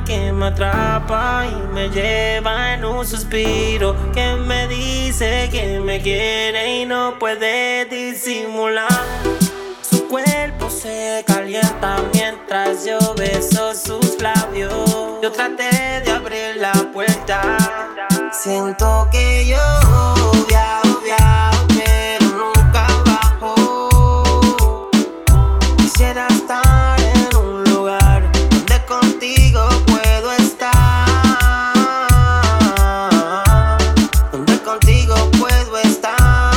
que me atrapa y me lleva en un suspiro, que me dice que me quiere y no puede disimular. Su cuerpo se calienta mientras yo beso sus labios. Yo traté de abrir la puerta, siento que yo viajo, pero nunca bajo. Quisiera estar en un lugar donde contigo puedo estar, donde contigo puedo estar.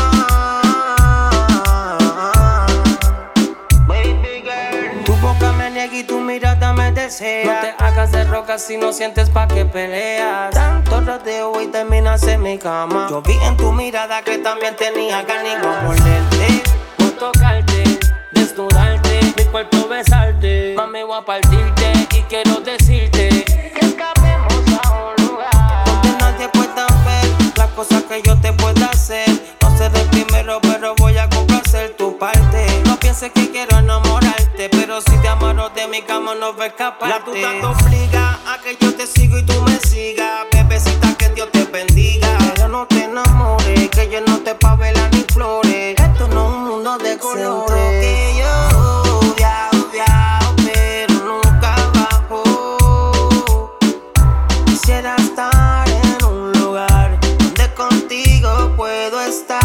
Baby girl, tu boca me niega y tu mirada me desea. No te hagas de roca si no sientes pa' que peleas. Tanto rodeo y terminas en mi cama. Yo vi en tu mirada que también tenía ganas de morderte, por tocarte, desnudarte, mi cuerpo besarte. Mami, voy a partirte y quiero decirte que escapemos a un lugar donde nadie pueda ver las cosas que yo te pueda hacer. No seré el primero, pero voy a complacer tu parte. No pienses que quiero enamorarte, pero si te amaro de mi cama no voy a escaparte. La duda te obliga a que yo te sigo y tú me sigas. Bebecita, que Dios te bendiga, pero no te enamores, que yo no te pa' velas ni flores. Esto no es un mundo de colores. Siento que yo viajo, pero nunca bajo. Quisiera estar en un lugar donde contigo puedo estar,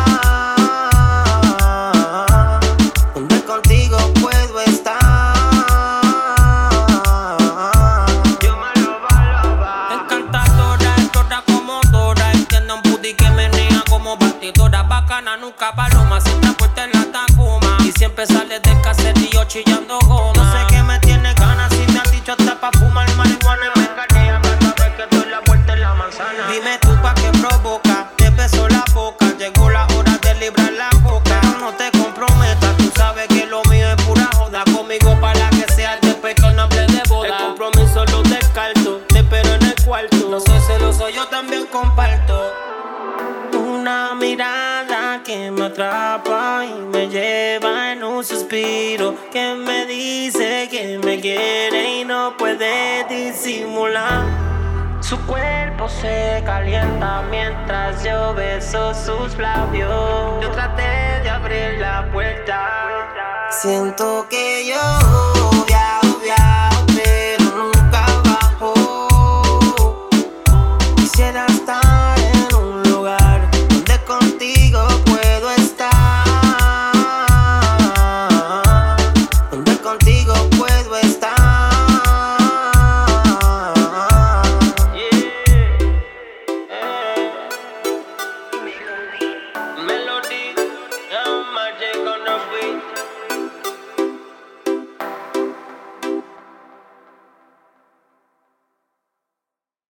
donde contigo puedo estar. Yo me lo va. Encantadora, toda como Dora. Entiende un booty que menea como batidora. Bacana, nunca paloma, siempre puesta en la Tacoma. Y siempre sale del caserío chillando goma. No sé qué me tiene ganas, si me han dicho hasta pa' fumar marihuana y me engañé. Sabes que doy la vuelta en la manzana. Dime tú pa' qué provoca, te beso la boca. Llegó la hora de librar la boca. No te comprometas, tú sabes que lo mío es pura joda. Conmigo para que sea después que no hable de boda. El compromiso lo descarto, te espero en el cuarto. No soy celoso, yo también comparto. Una mirada que me atrapa y me lleva en un suspiro, que me dice que me quiere y no puede disimular. Su cuerpo se calienta mientras yo beso sus labios. Yo traté de abrir la puerta, siento que yo